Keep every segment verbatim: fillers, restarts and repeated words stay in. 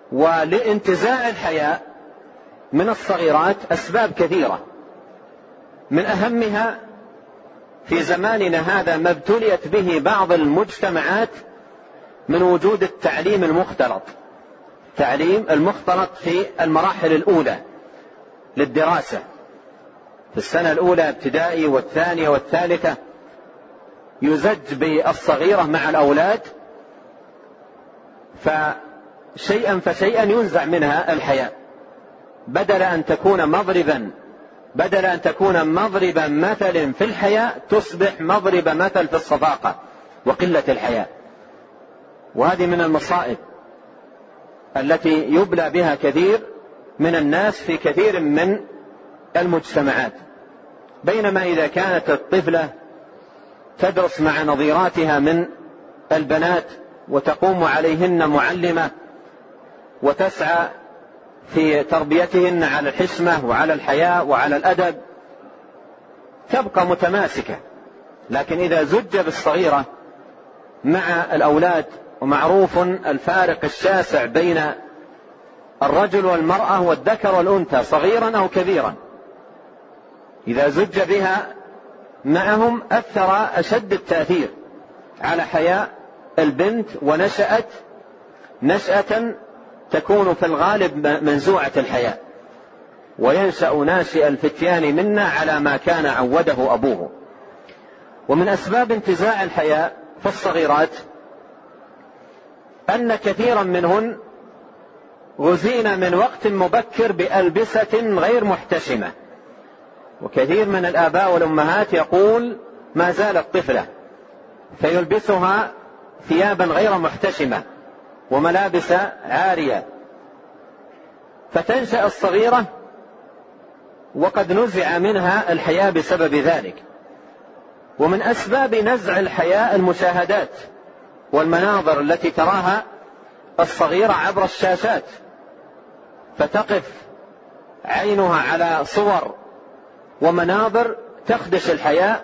ولانتزاع الحياء من الصغيرات أسباب كثيرة، من أهمها في زماننا هذا ما ابتليت به بعض المجتمعات من وجود التعليم المختلط، تعليم المختلط في المراحل الأولى للدراسة، في السنة الأولى ابتدائي والثانية والثالثة، يزج بالصغيرة مع الأولاد، فشيئا فشيئا ينزع منها الحياء، بدل أن تكون مضربا بدل أن تكون مضرب مثل في الحياء تصبح مضرب مثل في الصداقة وقلة الحياء. وهذه من المصائب التي يبلى بها كثير من الناس في كثير من المجتمعات. بينما إذا كانت الطفلة تدرس مع نظيراتها من البنات وتقوم عليهن معلمة وتسعى في تربيتهن على الحشمة وعلى الحياء وعلى الأدب، تبقى متماسكة. لكن إذا زج بالصغيرة مع الأولاد، ومعروف الفارق الشاسع بين الرجل والمرأة والذكر والأنثى صغيرا أو كبيرا، إذا زج بها معهم أثر أشد التأثير على حياء البنت، ونشأت نشأة تكون في الغالب منزوعة الحياء، وينشأ ناشئ الفتيان منا على ما كان عوده أبوه. ومن أسباب انتزاع الحياء في الصغيرات أن كثيرا منهن غزين من وقت مبكر بألبسة غير محتشمة، وكثير من الآباء والأمهات يقول ما زالت طفلة فيلبسها ثيابا غير محتشمة وملابس عارية، فتنشأ الصغيرة وقد نزع منها الحياء بسبب ذلك. ومن أسباب نزع الحياء المشاهدات والمناظر التي تراها الصغيرة عبر الشاشات، فتقف عينها على صور ومناظر تخدش الحياء،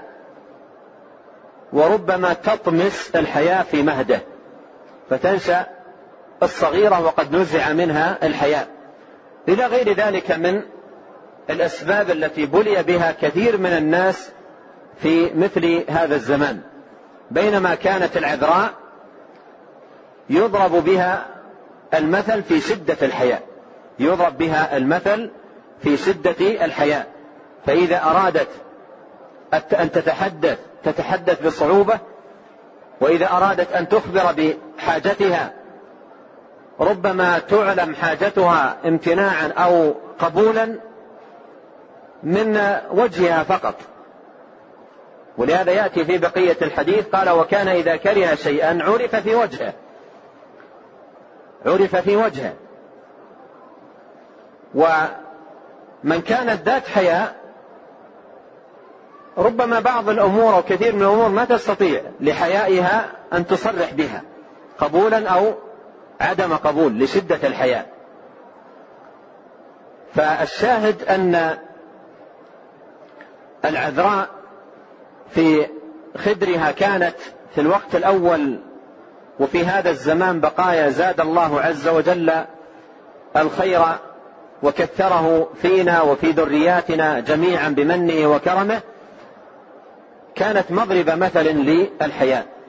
وربما تطمس الحياء في مهده، فتنشأ الصغيرة وقد نزع منها الحياء. إلى غير ذلك من الأسباب التي بلي بها كثير من الناس في مثل هذا الزمان. بينما كانت العذراء يضرب بها المثل في شدة الحياء، يضرب بها المثل في شدة الحياء، فإذا أرادت أن تتحدث تتحدث بصعوبة، وإذا أرادت أن تخبر بحاجتها ربما تعلم حاجتها امتناعا أو قبولا من وجهها فقط. ولهذا يأتي في بقية الحديث قال وكان إذا كره شيئا عرف في وجهه عرف في وجهه ومن كانت ذات حياء ربما بعض الأمور أو كثير من الأمور ما تستطيع لحيائها أن تصرح بها قبولا أو عدم قبول لشدة الحياء. فالشاهد أن العذراء في خدرها كانت في الوقت الأول وفي هذا الزمان بقايا زاد الله عز وجل الخير وكثره فينا وفي ذرياتنا جميعا بمنه وكرمه، كانت مضرب مثل للحياء.